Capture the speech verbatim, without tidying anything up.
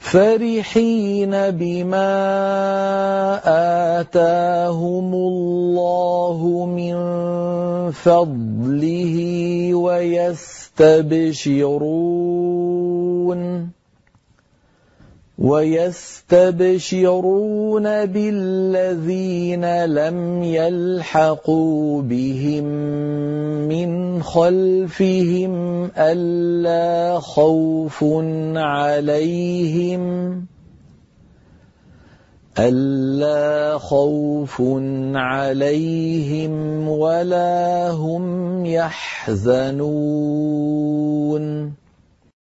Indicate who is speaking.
Speaker 1: فرحين بما آتاهم الله من فضله ويستبشرون ويستبشرون بالذين لم يلحقوا بهم من خلفهم ألا خوف عليهم ألا خوف عليهم ولا هم يحزنون